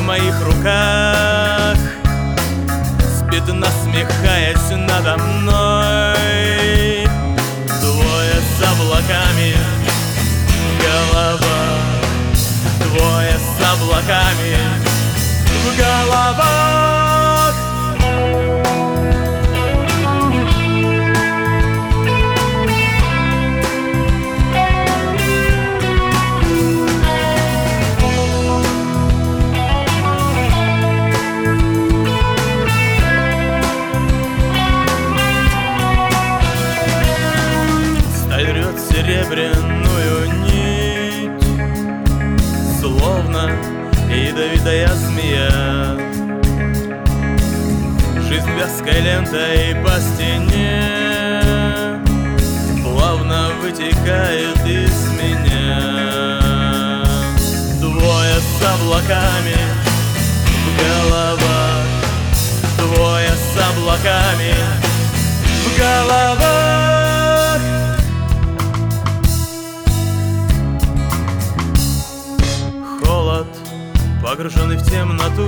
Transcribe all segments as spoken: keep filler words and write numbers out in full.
моих руках, спит, насмехаясь надо мной. Двое с облаками в головах, двое с облаками в головах. Серебряную нить, словно ядовитая змея, жизнь вязкой лентой по стене плавно вытекает из меня. Двое с облаками в головах, двое с облаками в головах. Погруженный в темноту,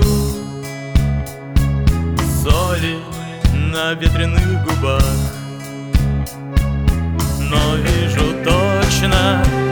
соли на ветреных губах, но вижу точно